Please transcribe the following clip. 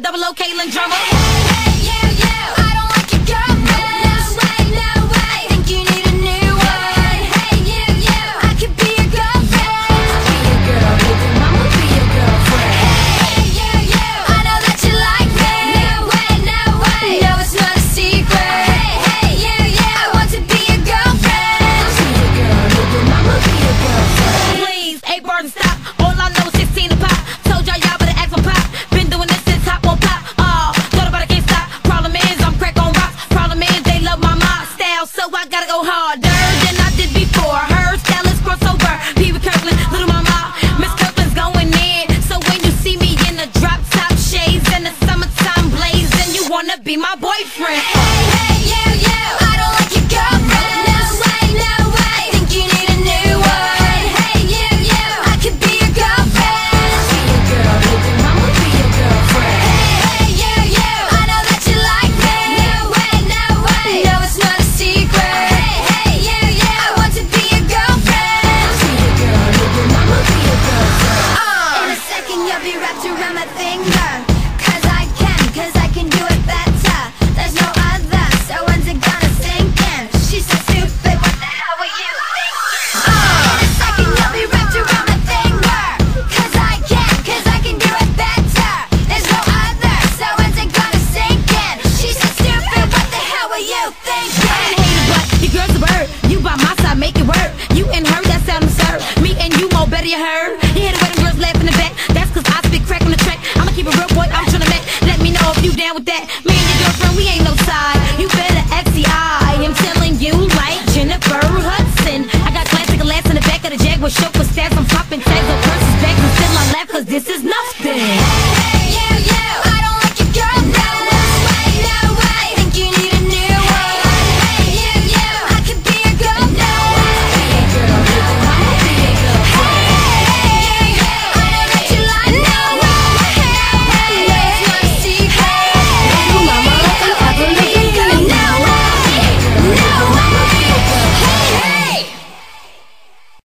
double O Caitlyn drummer. Hey, you, I don't like your girlfriend. No way, think you need a new one. Hey, you, I could be your girlfriend. Be your girl, baby mama, be your girlfriend. Hey, you, I know that you like me. No way, no, it's not a secret. Hey, you, I want to be your girlfriend. Be your girl, baby mama, be your girlfriend. Please, 8 bars and stop. All I know is 16 to pop. Told y'all better ask for pop. Been doing this since Hop on Pop. Thought about it, can't stop. Problem is, I'm crack on rocks. Problem is, they love my mob style, so I gotta go harder than I did before. Her style is crossover. Pee Wee Kirkland, Little Mama, Miss Kirkland's going in. So when you see me in the drop top shades and the summertime blaze, then you wanna be my boyfriend. Hey, you, I don't like your girlfriend. No way, think you need a new one. Hey, you, I could be your girlfriend. Be your girl, baby mama, be your girlfriend. Hey, you, I know that you like me. No way, no, it's not a secret. Hey, you, I want to be your girlfriend. Be your girl, baby mama, be your girlfriend. In a second you'll be wrapped around my finger. Cause I can do it better. There's no other, so when's it gonna sink in? She's so stupid, what the hell were you thinking? In a second you'll be wrapped around my finger. Cause I can do it better. There's no other, so when's it gonna sink in? She's so stupid, what the hell were you thinking? But your girl's a bird. You by my side, make it work. You and her, that sound absurd. Me and you, more better, you heard. You hear the way them girls laugh in the back. That's cause I spit crack on the track. I'ma keep it real, boy, I'm tryna make. Let me know if you down with that. Me and your girlfriend, we ain't no side. You better XCI. I'm telling you like Jennifer Hudson. I got classic alas in the back of the Jaguar chauffeur stats. I'm popping tags on purses, bags, and still I laugh cause this is nothing.